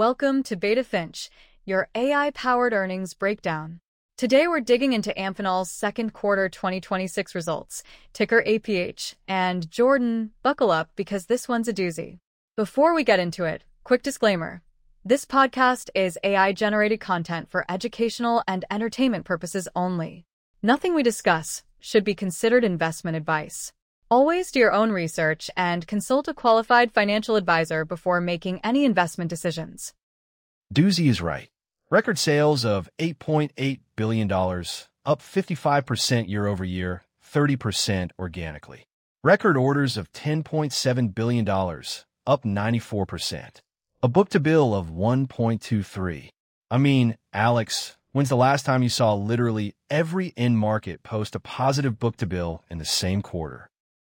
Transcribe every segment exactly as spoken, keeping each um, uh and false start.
Welcome to Beta Finch, your A I-powered earnings breakdown. Today we're digging into Amphenol's second quarter twenty twenty-six results, ticker A P H, and Jordan, buckle up because this one's a doozy. Before we get into it, quick disclaimer. This podcast is A I-generated content for educational and entertainment purposes only. Nothing we discuss should be considered investment advice. Always do your own research and consult a qualified financial advisor before making any investment decisions. Doozy is right. Record sales of eight point eight billion dollars, up fifty-five percent year over year, thirty percent organically. Record orders of ten point seven billion dollars, up ninety-four percent. A book-to-bill of one point two three. I mean, Alex, when's the last time you saw literally every end market post a positive book-to-bill in the same quarter?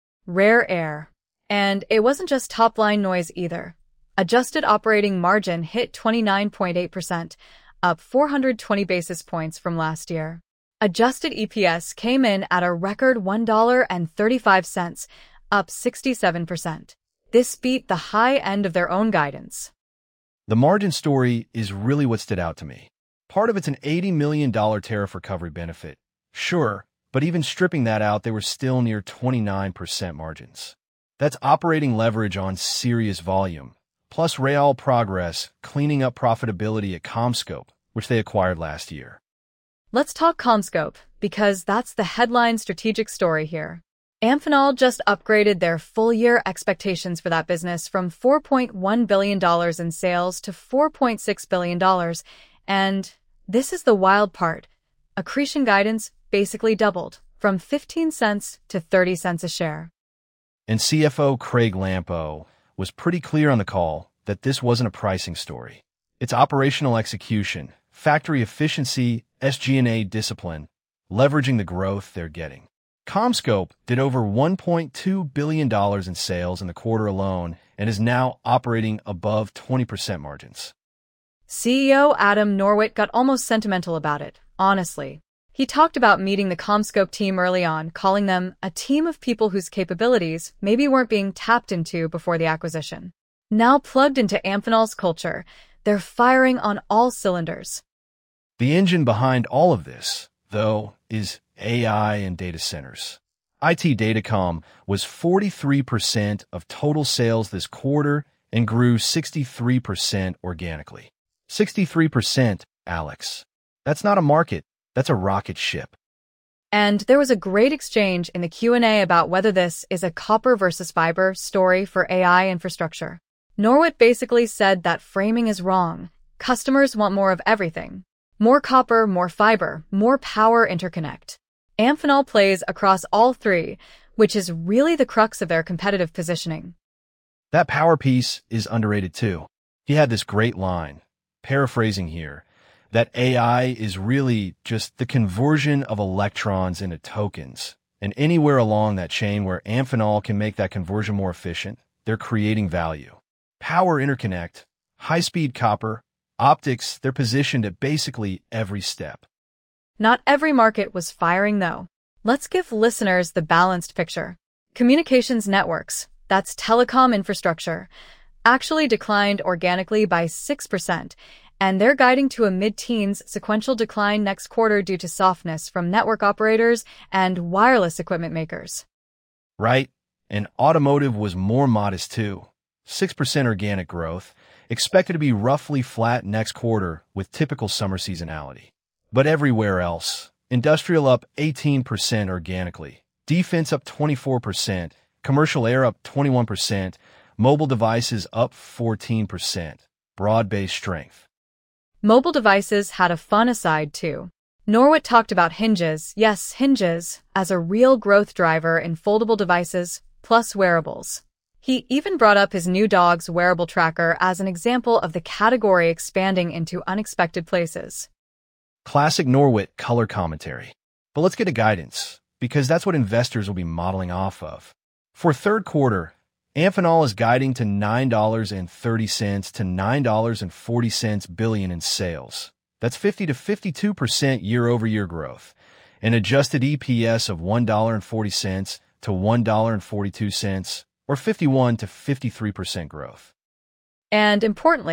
Rare air. And it wasn't just top-line noise either. Adjusted operating margin hit twenty-nine point eight percent, up four hundred twenty basis points from last year. Adjusted E P S came in at a record one dollar and thirty-five cents, up sixty-seven percent. This beat the high end of their own guidance. The margin story is really what stood out to me. Part of it's an eighty million dollars tariff recovery benefit. Sure, but even stripping that out, they were still near twenty-nine percent margins. That's operating leverage on serious volume, plus real progress cleaning up profitability at CommScope, which they acquired last year. Let's talk CommScope, because that's the headline strategic story here. Amphenol just upgraded their full-year expectations for that business from four point one billion dollars in sales to four point six billion dollars, and this is the wild part. Accretion guidance basically doubled, from fifteen cents to thirty cents a share. And C F O Craig Lampo was pretty clear on the call that this wasn't a pricing story. It's operational execution, factory efficiency, S G and A discipline, leveraging the growth they're getting. CommScope did over one point two billion dollars in sales in the quarter alone and is now operating above twenty percent margins. C E O Adam Norwitt got almost sentimental about it, honestly. He talked about meeting the CommScope team early on, calling them a team of people whose capabilities maybe weren't being tapped into before the acquisition. Now plugged into Amphenol's culture, they're firing on all cylinders. The engine behind all of this, though, is A I and data centers. I T Datacom was forty-three percent of total sales this quarter and grew sixty-three percent organically. sixty-three percent, Alex. That's not a market. That's a rocket ship. And there was a great exchange in the Q and A about whether this is a copper versus fiber story for A I infrastructure. Norwitt basically said that framing is wrong. Customers want more of everything. More copper, more fiber, more power interconnect. Amphenol plays across all three, which is really the crux of their competitive positioning. That power piece is underrated too. He had this great line, paraphrasing here, that A I is really just the conversion of electrons into tokens. And anywhere along that chain where Amphenol can make that conversion more efficient, they're creating value. Power interconnect, high-speed copper, optics, they're positioned at basically every step. Not every market was firing, though. Let's give listeners the balanced picture. Communications networks, that's telecom infrastructure, actually declined organically by six percent, and they're guiding to a mid-teens sequential decline next quarter due to softness from network operators and wireless equipment makers. Right, and automotive was more modest too. six percent organic growth, expected to be roughly flat next quarter with typical summer seasonality. But everywhere else, industrial up eighteen percent organically, defense up twenty-four percent, commercial air up twenty-one percent, mobile devices up fourteen percent. Broad-based strength. Mobile devices had a fun aside, too. Norwitt talked about hinges, yes, hinges, as a real growth driver in foldable devices, plus wearables. He even brought up his new dog's wearable tracker as an example of the category expanding into unexpected places. Classic Norwitt color commentary. But let's get to guidance, because that's what investors will be modeling off of. For third quarter, Amphenol is guiding to nine dollars and thirty cents to nine dollars and forty cents billion in sales. That's fifty to fifty-two percent year-over-year growth, an adjusted E P S of one dollar and forty cents to one dollar and forty-two cents, or fifty-one to fifty-three percent growth. And importantly,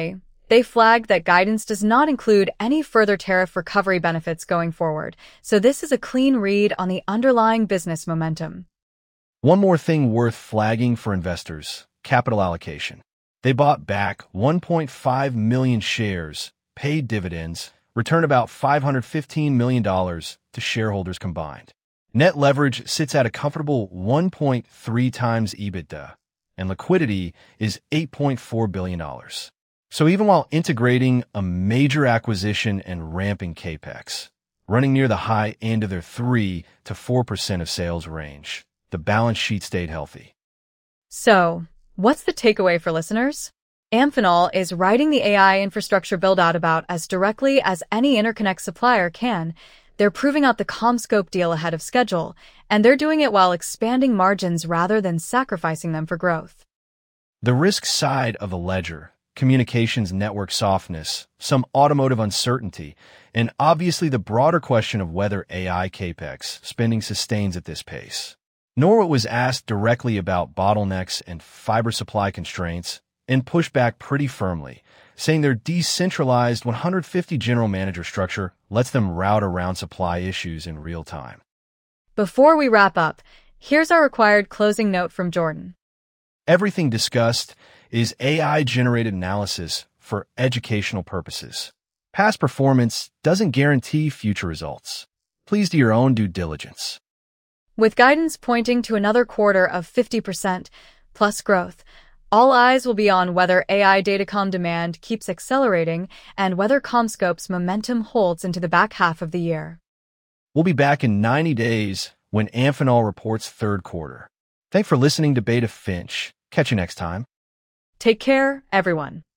They flagged that guidance does not include any further tariff recovery benefits going forward, so this is a clean read on the underlying business momentum. One more thing worth flagging for investors: capital allocation. They bought back one point five million shares, paid dividends, returned about five hundred fifteen million dollars to shareholders combined. Net leverage sits at a comfortable one point three times EBITDA, and liquidity is eight point four billion dollars. So even while integrating a major acquisition and ramping CapEx, running near the high end of their three to four percent of sales range, the balance sheet stayed healthy. So, what's the takeaway for listeners? Amphenol is riding the A I infrastructure build-out about as directly as any interconnect supplier can. They're proving out the CommScope deal ahead of schedule, and they're doing it while expanding margins rather than sacrificing them for growth. The risk side of the ledger: communications network softness, some automotive uncertainty, and obviously the broader question of whether A I CapEx spending sustains at this pace. Norwitt was asked directly about bottlenecks and fiber supply constraints and pushed back pretty firmly, saying their decentralized one hundred fifty general manager structure lets them route around supply issues in real time. Before we wrap up, here's our required closing note from Jordan. Everything discussed is A I-generated analysis for educational purposes. Past performance doesn't guarantee future results. Please do your own due diligence. With guidance pointing to another quarter of fifty percent plus growth, all eyes will be on whether A I datacom demand keeps accelerating and whether CommScope's momentum holds into the back half of the year. We'll be back in ninety days when Amphenol reports third quarter. Thanks for listening to Beta Finch. Catch you next time. Take care, everyone.